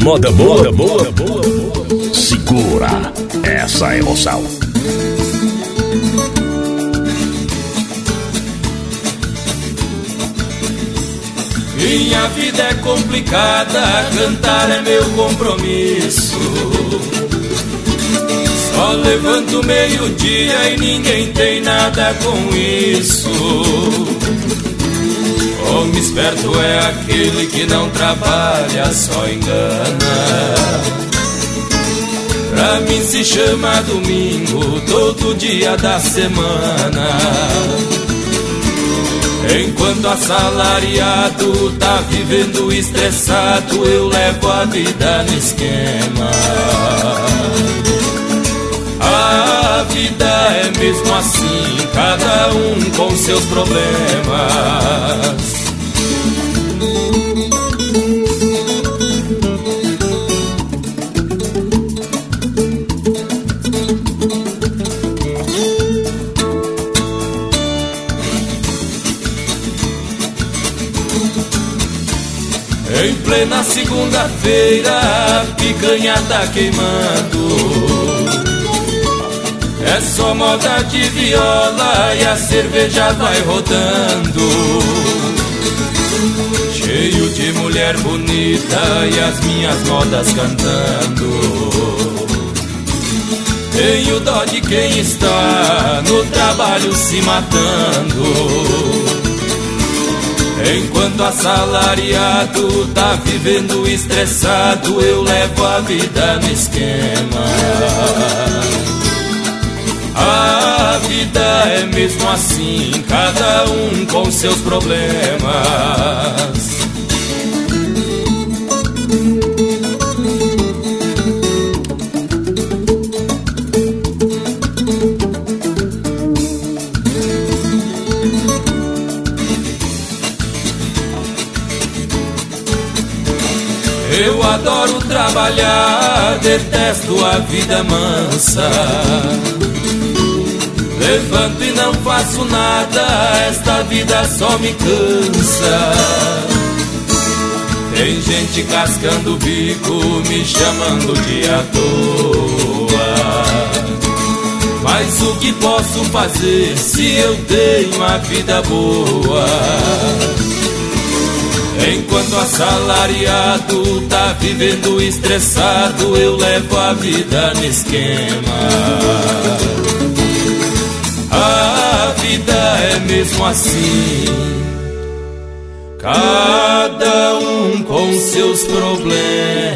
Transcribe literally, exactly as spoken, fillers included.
moda boa, boa, boa, boa. Segura essa emoção. Minha vida é complicada, cantar é meu compromisso. Só levanto meio-dia e ninguém tem nada com isso. Homem esperto é aquele que não trabalha, só engana. Pra mim se chama domingo, todo dia da semana. Enquanto assalariado tá vivendo estressado, eu levo a vida no esquema. A vida é mesmo assim, cada um com seus problemas. Em plena segunda-feira, a picanha tá queimando. É só moda de viola e a cerveja vai rodando. Cheio de mulher bonita e as minhas modas cantando. Tenho dó de quem está no trabalho se matando. Enquanto assalariado tá vivendo estressado, eu levo a vida no esquema. A vida é mesmo assim, cada um com seus problemas. Eu adoro trabalhar, detesto a vida mansa. Levanto e não faço nada, esta vida só me cansa. Tem gente cascando o bico, me chamando de à toa. Mas o que posso fazer se eu tenho a vida boa? Enquanto assalariado tá vivendo estressado, eu levo a vida no esquema. A vida é mesmo assim, cada um com seus problemas.